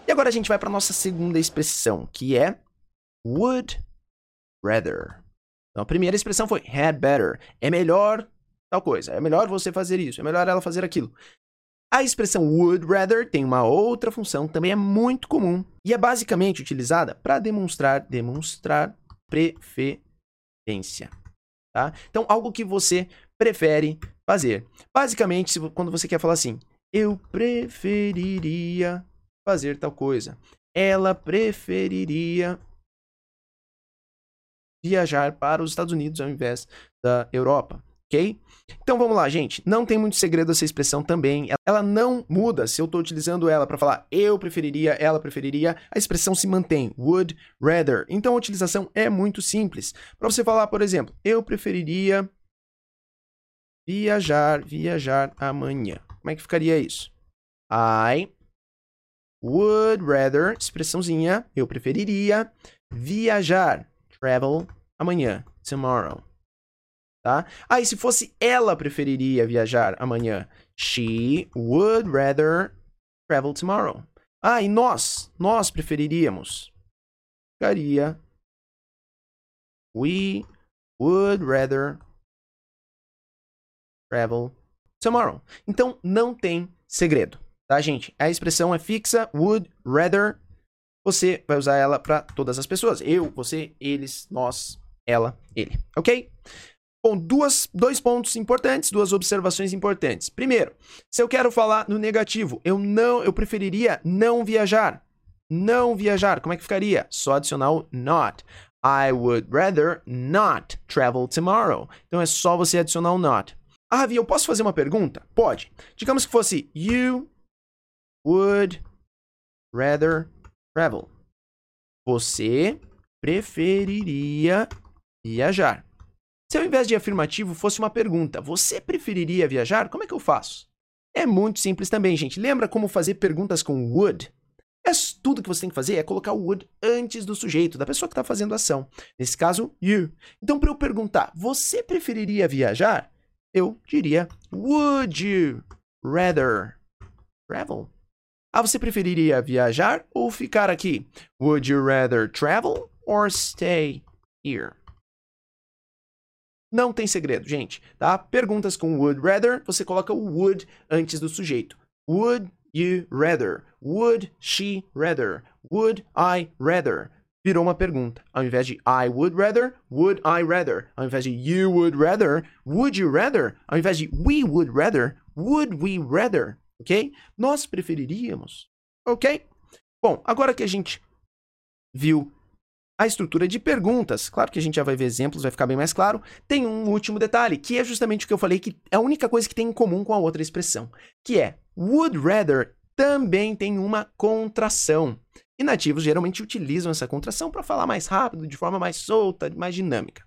E agora a gente vai para nossa segunda expressão, que é would rather. Então, a primeira expressão foi had better. É melhor tal coisa. É melhor você fazer isso. É melhor ela fazer aquilo. A expressão would rather tem uma outra função, também é muito comum. E é basicamente utilizada para demonstrar preferência. Tá? Então, algo que você prefere fazer. Basicamente, quando você quer falar assim, eu preferiria fazer tal coisa. Ela preferiria viajar para os Estados Unidos ao invés da Europa, ok? Então vamos lá, gente. Não tem muito segredo essa expressão também. Ela não muda se eu estou utilizando ela para falar eu preferiria, ela preferiria. A expressão se mantém, would rather. Então a utilização é muito simples. Para você falar, por exemplo, eu preferiria viajar amanhã. Como é que ficaria isso? I would rather, expressãozinha, eu preferiria viajar, travel, amanhã, tomorrow. Tá? Aí, se fosse ela preferiria viajar amanhã, she would rather travel tomorrow. Ah, e nós preferiríamos. Ficaria, we would rather travel tomorrow. Então, não tem segredo, tá, gente? A expressão é fixa, would rather. Você vai usar ela para todas as pessoas. Eu, você, eles, nós, ela, ele. Ok? Bom, dois pontos importantes, duas observações importantes. Primeiro, se eu quero falar no negativo, eu preferiria não viajar. Não viajar, como é que ficaria? Só adicionar o not. I would rather not travel tomorrow. Então é só você adicionar o not. Ah, Ravi, eu posso fazer uma pergunta? Pode. Digamos que fosse you would rather travel. Você preferiria viajar. Se ao invés de afirmativo fosse uma pergunta, você preferiria viajar? Como é que eu faço? É muito simples também, gente. Lembra como fazer perguntas com would? Tudo que você tem que fazer é colocar o would antes do sujeito, da pessoa que está fazendo a ação. Nesse caso, you. Então, para eu perguntar, você preferiria viajar? Eu diria, would you rather travel? Ah, você preferiria viajar ou ficar aqui? Would you rather travel or stay here? Não tem segredo, gente, tá? Perguntas com would rather, você coloca o would antes do sujeito. Would you rather? Would she rather? Would I rather? Virou uma pergunta. Ao invés de I would rather, would I rather? Ao invés de you would rather, would you rather? Ao invés de we would rather, would we rather? Ok? Nós preferiríamos. Ok? Bom, agora que a gente viu a estrutura de perguntas, claro que a gente já vai ver exemplos, vai ficar bem mais claro, tem um último detalhe, que é justamente o que eu falei, que é a única coisa que tem em comum com a outra expressão, que é would rather também tem uma contração. E nativos geralmente utilizam essa contração para falar mais rápido, de forma mais solta, mais dinâmica.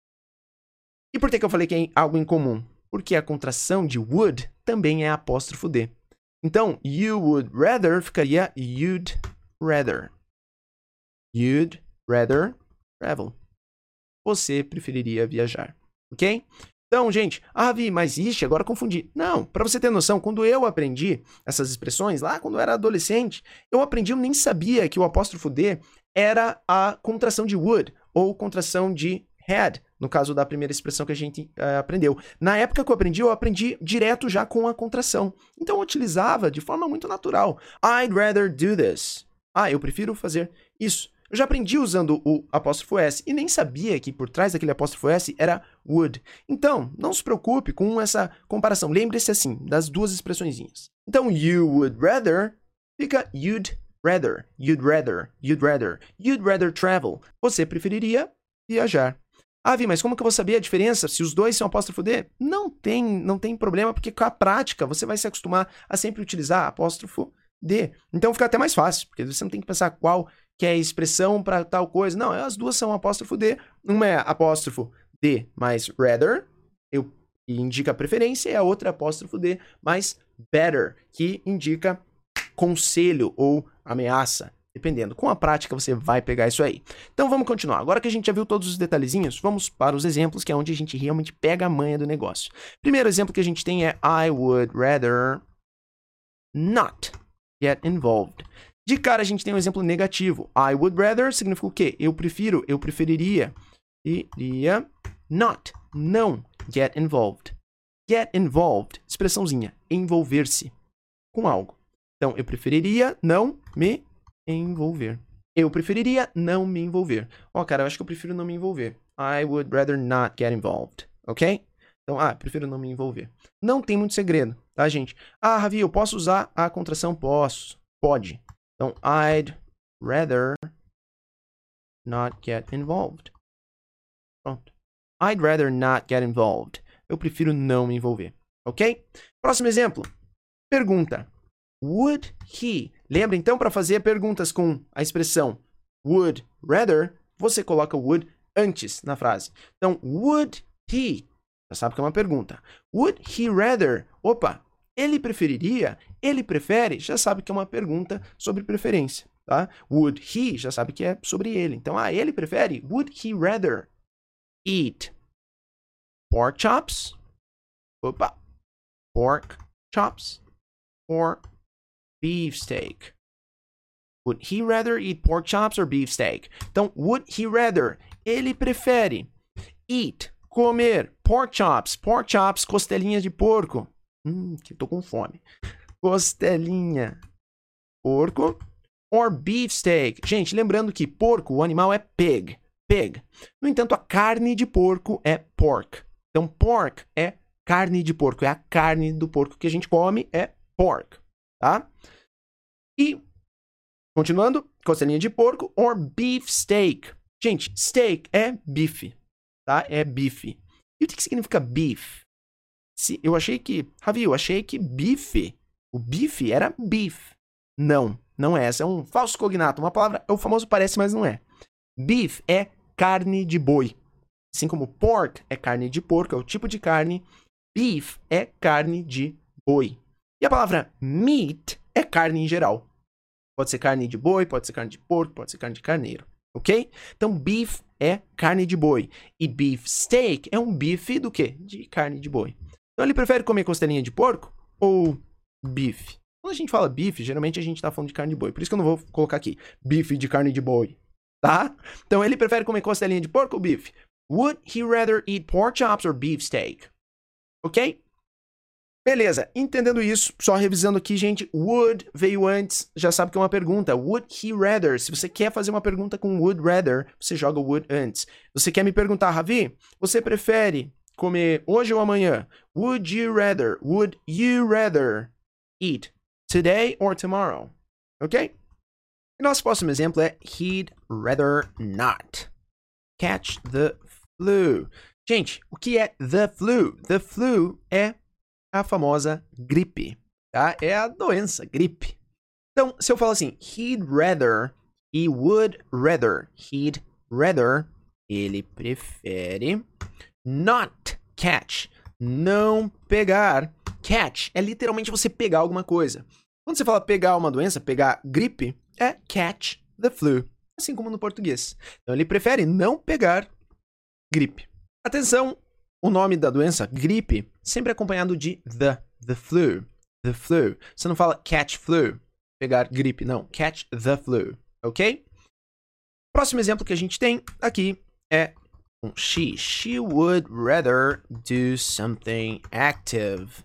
E por que eu falei que é algo em comum? Porque a contração de would também é apóstrofo D. Então, you would rather ficaria you'd rather. You'd rather travel. Você preferiria viajar. Ok? Então, gente, Ravi, mas agora confundi. Não, para você ter noção, quando eu aprendi essas expressões, lá quando eu era adolescente, eu nem sabia que o apóstrofo D era a contração de would, ou contração de had, no caso da primeira expressão que a gente aprendeu. Na época que eu aprendi direto já com a contração. Então eu utilizava de forma muito natural. I'd rather do this. Eu prefiro fazer isso. Eu já aprendi usando o apóstrofo S e nem sabia que por trás daquele apóstrofo S era would. Então, não se preocupe com essa comparação. Lembre-se assim, das duas expressõezinhas. Então, you would rather fica you'd rather, you'd rather, you'd rather, you'd rather travel. Você preferiria viajar. Vi, mas como que eu vou saber a diferença se os dois são apóstrofo D? Não tem problema, porque com a prática você vai se acostumar a sempre utilizar apóstrofo D. Então fica até mais fácil, porque você não tem que pensar qual que é a expressão para tal coisa. Não, as duas são apóstrofo D. Uma é apóstrofo D mais rather, que indica preferência, e a outra é apóstrofo D mais better, que indica conselho ou ameaça. Dependendo. Com a prática você vai pegar isso aí. Então vamos continuar. Agora que a gente já viu todos os detalhezinhos, vamos para os exemplos, que é onde a gente realmente pega a manha do negócio. Primeiro exemplo que a gente tem é I would rather not get involved. De cara, a gente tem um exemplo negativo. I would rather significa o quê? Eu prefiro, eu preferiria. Iria not, não get involved. Get involved, expressãozinha, envolver-se com algo. Então, eu preferiria não me envolver. Eu preferiria não me envolver. Ó, cara, eu acho que eu prefiro não me envolver. I would rather not get involved, ok? Então, prefiro não me envolver. Não tem muito segredo, tá, gente? Ravi, eu posso usar a contração? Posso. Pode. Então, I'd rather not get involved. Pronto. I'd rather not get involved. Eu prefiro não me envolver, ok? Próximo exemplo. Pergunta. Would he? Lembra, então, para fazer perguntas com a expressão would rather, você coloca o would antes na frase. Então, would he? Já sabe que é uma pergunta. Would he rather? Opa, ele preferiria? Ele prefere? Já sabe que é uma pergunta sobre preferência, tá? Would he? Já sabe que é sobre ele. Então, ele prefere? Would he rather eat pork chops? Opa, pork chops or beef steak? Would he rather eat pork chops or beef steak? Então, would he rather? Ele prefere eat, comer, pork chops, costelinha de porco. Que tô com fome. Costelinha, porco, or beef steak. Gente, lembrando que porco, o animal é pig. No entanto, a carne de porco é pork. Então, pork é carne de porco, é a carne do porco que a gente come, é pork, tá? E, continuando, costelinha de porco or beef steak. Gente, steak é bife, tá? É bife. E o que significa beef? Eu achei que bife, o bife era beef. Não é. Essa é um falso cognato. Uma palavra, é o famoso parece, mas não é. Beef é carne de boi. Assim como pork é carne de porco, é o tipo de carne. Beef é carne de boi. E a palavra meat é carne em geral. Pode ser carne de boi, pode ser carne de porco, pode ser carne de carneiro. Ok? Então, beef é carne de boi. E beef steak é um bife do quê? De carne de boi. Então, ele prefere comer costelinha de porco ou bife? Quando a gente fala bife, geralmente a gente tá falando de carne de boi. Por isso que eu não vou colocar aqui bife de carne de boi. Tá? Então, ele prefere comer costelinha de porco ou bife? Would he rather eat pork chops or beef steak? Ok? Beleza, entendendo isso, só revisando aqui, gente, would veio antes, já sabe que é uma pergunta. Would he rather? Se você quer fazer uma pergunta com would rather, você joga would antes. Você quer me perguntar, Ravi, você prefere comer hoje ou amanhã? Would you rather eat today or tomorrow? Ok? E nosso próximo exemplo é he'd rather not catch the flu. Gente, o que é the flu? The flu é a famosa gripe, tá? É a doença, gripe. Então, se eu falo assim, he'd rather, he would rather, he'd rather, ele prefere not catch, não pegar. Catch é literalmente você pegar alguma coisa. Quando você fala pegar uma doença, pegar gripe, é catch the flu, assim como no português. Então, ele prefere não pegar gripe. Atenção! O nome da doença, gripe, sempre acompanhado de the flu. The flu. Você não fala catch flu, pegar gripe, não. Catch the flu, ok? Próximo exemplo que a gente tem aqui é she. She would rather do something active.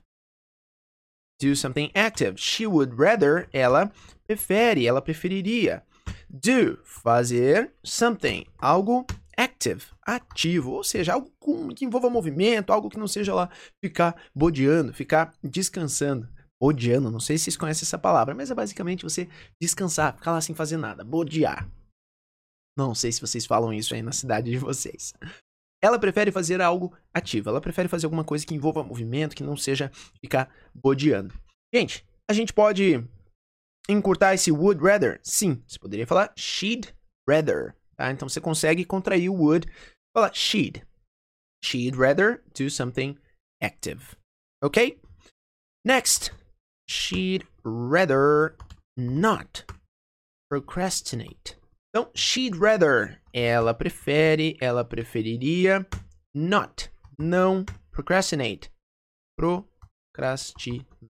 Do something active. She would rather, ela prefere, ela preferiria. Do, fazer something, algo active, ativo, ou seja, algo que envolva movimento, algo que não seja lá ficar bodeando, ficar descansando. Bodeando, não sei se vocês conhecem essa palavra, mas é basicamente você descansar, ficar lá sem fazer nada, bodear. Não sei se vocês falam isso aí na cidade de vocês. Ela prefere fazer algo ativo, ela prefere fazer alguma coisa que envolva movimento, que não seja ficar bodeando. Gente, a gente pode encurtar esse would rather? Sim, você poderia falar she'd rather. Tá? Então, você consegue contrair o would. Fala she'd. She'd rather do something active. Ok? Next. She'd rather not procrastinate. Então, she'd rather. Ela prefere, ela preferiria. Not. Não procrastinate. Procrastinar.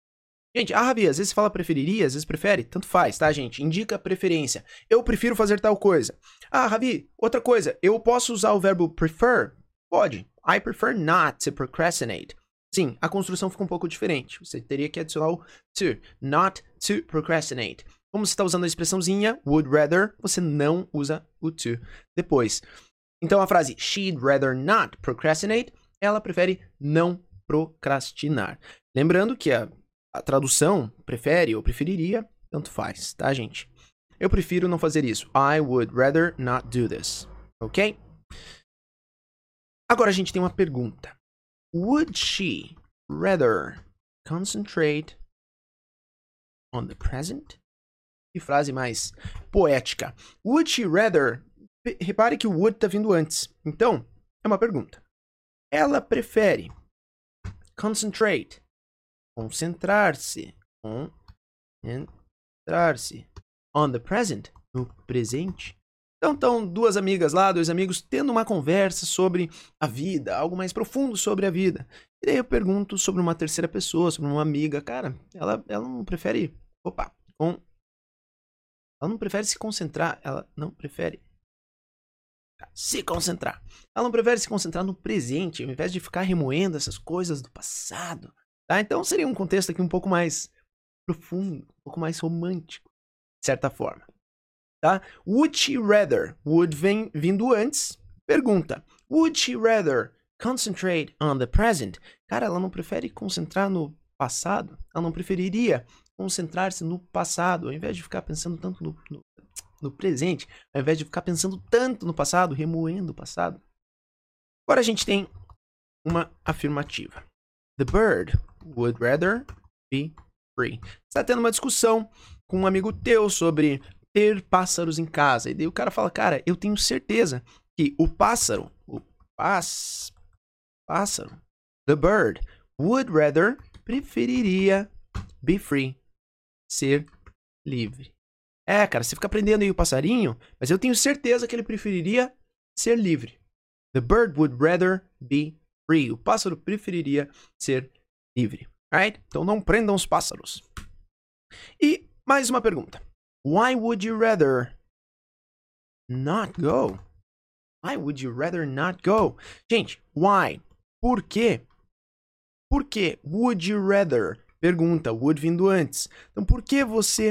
Gente, Ravi, às vezes fala preferiria, às vezes prefere, tanto faz, tá, gente? Indica a preferência. Eu prefiro fazer tal coisa. Ravi, outra coisa, eu posso usar o verbo prefer? Pode. I prefer not to procrastinate. Sim, a construção fica um pouco diferente. Você teria que adicionar o to, not to procrastinate. Como você está usando a expressãozinha would rather, você não usa o to depois. Então a frase she'd rather not procrastinate, ela prefere não procrastinar. Lembrando que a tradução prefere ou preferiria, tanto faz, tá, gente? Eu prefiro não fazer isso. I would rather not do this. Ok? Agora a gente tem uma pergunta. Would she rather concentrate on the present? Que frase mais poética. Would she rather... Repare que o would está vindo antes. Então, é uma pergunta. Ela prefere concentrate, concentrar-se on the present, no presente. Então, estão duas amigas lá, dois amigos, tendo uma conversa sobre a vida, algo mais profundo sobre a vida. E daí eu pergunto sobre uma terceira pessoa, sobre uma amiga. Cara, ela não prefere... ela não prefere se concentrar, ela não prefere se concentrar. Ela não prefere se concentrar no presente, ao invés de ficar remoendo essas coisas do passado. Tá? Então seria um contexto aqui um pouco mais profundo, um pouco mais romântico, de certa forma. Tá? Would she rather? Would vem vindo antes. Pergunta. Would she rather concentrate on the present? Cara, ela não prefere concentrar no passado? Ela não preferiria concentrar-se no passado, ao invés de ficar pensando tanto no presente, ao invés de ficar pensando tanto no passado, remoendo o passado. Agora a gente tem uma afirmativa. The bird would rather be free. Você está tendo uma discussão com um amigo teu sobre ter pássaros em casa. E daí o cara fala, cara, eu tenho certeza que o pássaro, the bird, would rather, preferiria be free, ser livre. Cara, você fica aprendendo aí o passarinho, mas eu tenho certeza que ele preferiria ser livre. The bird would rather be free. O pássaro preferiria ser livre. Right? Então não prendam os pássaros. E mais uma pergunta. Why would you rather not go? Why would you rather not go? Gente, why? Por quê? Por que would you rather? Pergunta, would vindo antes. Então por que você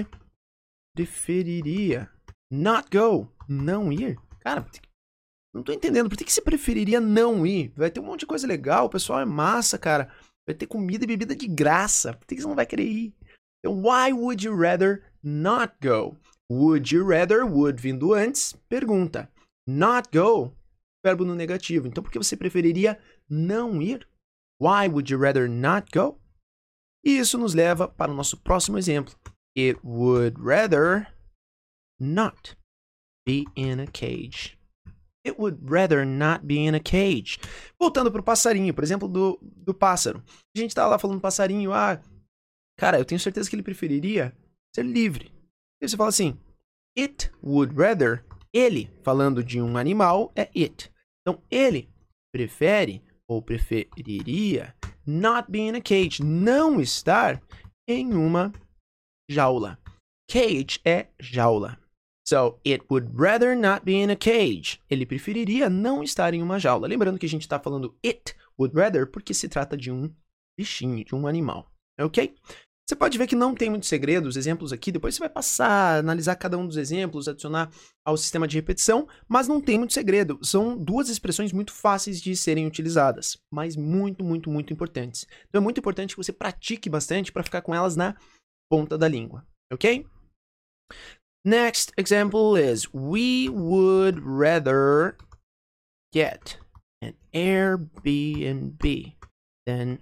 preferiria not go, não ir? Cara, não tô entendendo. Por que você preferiria não ir? Vai ter um monte de coisa legal, o pessoal é massa, cara. Vai ter comida e bebida de graça. Por que você não vai querer ir? Então, why would you rather not go? Would you rather, would vindo antes, pergunta. Not go, verbo no negativo. Então, por que você preferiria não ir? Why would you rather not go? E isso nos leva para o nosso próximo exemplo. It would rather not be in a cage. It would rather not be in a cage. Voltando para o passarinho, por exemplo, do pássaro. A gente tá lá falando passarinho, cara, eu tenho certeza que ele preferiria ser livre. E você fala assim, it would rather, ele, falando de um animal, é it. Então, ele prefere ou preferiria not be in a cage, não estar em uma jaula. Cage é jaula. So, it would rather not be in a cage. Ele preferiria não estar em uma jaula. Lembrando que a gente está falando it would rather porque se trata de um bichinho, de um animal. Ok? Você pode ver que não tem muito segredo, os exemplos aqui, depois você vai passar, analisar cada um dos exemplos, adicionar ao sistema de repetição, mas não tem muito segredo. São duas expressões muito fáceis de serem utilizadas, mas muito, muito, muito importantes. Então é muito importante que você pratique bastante para ficar com elas na ponta da língua, ok? Next example is, we would rather get an Airbnb than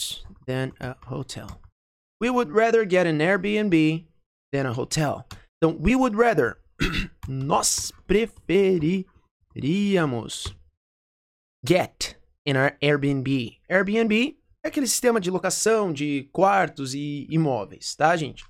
a hotel. We would rather get an Airbnb than a hotel. Então, we would rather, nós preferiríamos get in our Airbnb. Airbnb é aquele sistema de locação de quartos e imóveis, tá, gente?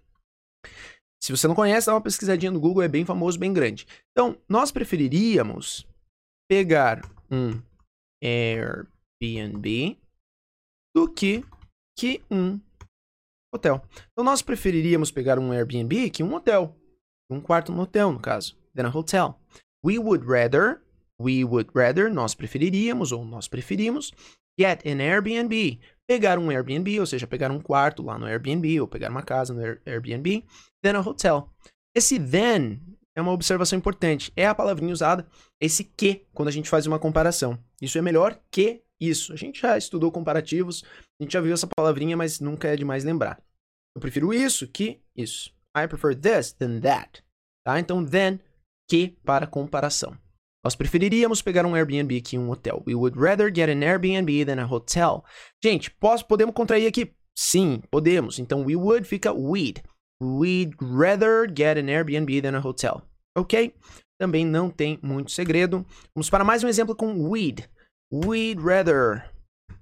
Se você não conhece, dá uma pesquisadinha no Google, é bem famoso, bem grande. Então, nós preferiríamos pegar um Airbnb do que um hotel. Então, nós preferiríamos pegar um Airbnb que um hotel. Um quarto no hotel, no caso. Than a hotel. We would rather, nós preferiríamos, ou nós preferimos, get an Airbnb. Pegar um Airbnb, ou seja, pegar um quarto lá no Airbnb, ou pegar uma casa no Airbnb, than a hotel. Esse then é uma observação importante. É a palavrinha usada, esse que, quando a gente faz uma comparação. Isso é melhor que isso. A gente já estudou comparativos, a gente já viu essa palavrinha, mas nunca é demais lembrar. Eu prefiro isso que isso. I prefer this than that. Tá? Então, then, que para comparação. Nós preferiríamos pegar um Airbnb que um hotel. We would rather get an Airbnb than a hotel. Gente, podemos contrair aqui? Sim, podemos. Então, we would fica we'd. We'd rather get an Airbnb than a hotel. Ok? Também não tem muito segredo. Vamos para mais um exemplo com we'd. We'd rather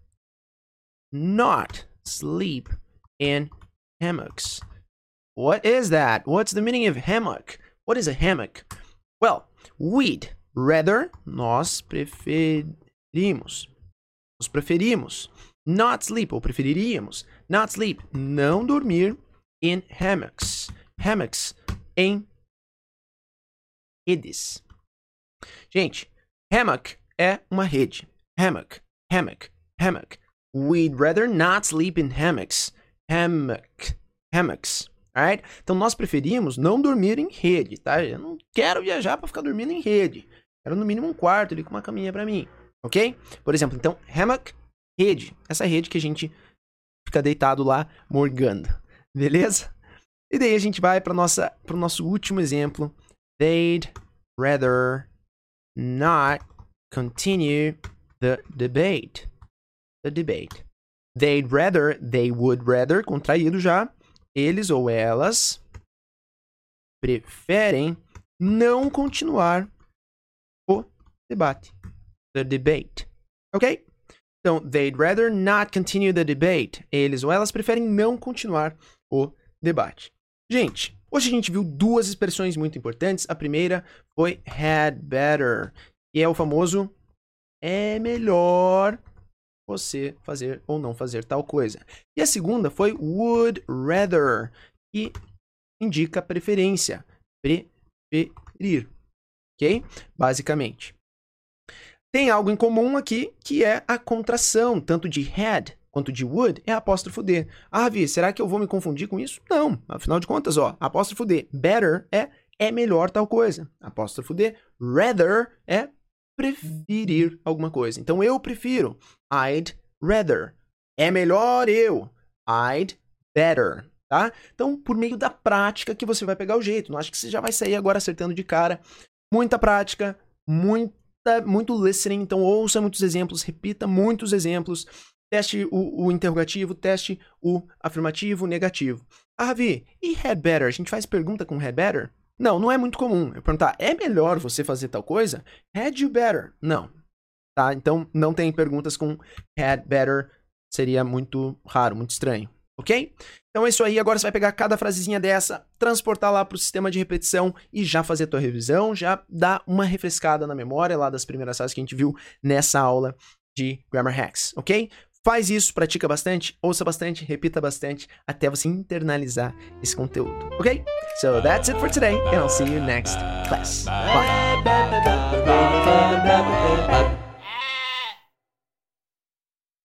not sleep in hammocks. What is that? What's the meaning of hammock? What is a hammock? Well, we'd rather, nós preferimos. Not sleep, ou preferiríamos. Not sleep, não dormir in hammocks. Hammocks, em redes. Gente, hammock é uma rede. Hammock. We'd rather not sleep in hammocks. Hammocks. Alright? Então, nós preferimos não dormir em rede, tá? Eu não quero viajar para ficar dormindo em rede. Quero no mínimo um quarto ali com uma caminha para mim. Ok? Por exemplo, então, hammock, rede. Essa rede que a gente fica deitado lá, morgando. Beleza? E daí a gente vai para o nosso último exemplo. They'd rather not continue the debate. They would rather, contraído já. Eles ou elas preferem não continuar o debate. The debate. Ok? Então, they'd rather not continue the debate. Eles ou elas preferem não continuar o debate. Gente, hoje a gente viu duas expressões muito importantes. A primeira foi had better, que é o famoso é melhor você fazer ou não fazer tal coisa. E a segunda foi would rather, que indica preferência, preferir, ok? Basicamente. Tem algo em comum aqui, que é a contração, tanto de had quanto de would, é apóstrofo D. Ah, Vi, será que eu vou me confundir com isso? Não, afinal de contas, ó, apóstrofo D, better é melhor tal coisa. Apóstrofo D, rather é preferir alguma coisa. Então, eu prefiro. I'd rather. É melhor eu. I'd better. Tá? Então, por meio da prática que você vai pegar o jeito. Não acho que você já vai sair agora acertando de cara. Muita prática, muito listening. Então, ouça muitos exemplos, repita muitos exemplos. Teste o interrogativo, teste o afirmativo, negativo. Ah, Ravi, e had better? A gente faz pergunta com had better? Não é muito comum. Eu perguntar, é melhor você fazer tal coisa? Had you better? Não. Tá? Então, não tem perguntas com had better. Seria muito raro, muito estranho. Ok? Então é isso aí. Agora você vai pegar cada frasezinha dessa, transportar lá para o sistema de repetição e já fazer a tua revisão, já dar uma refrescada na memória lá das primeiras frases que a gente viu nessa aula de Grammar Hacks. Ok? Faz isso, pratica bastante, ouça bastante, repita bastante, até você internalizar esse conteúdo, ok? So that's it for today, and I'll see you next class. Bye!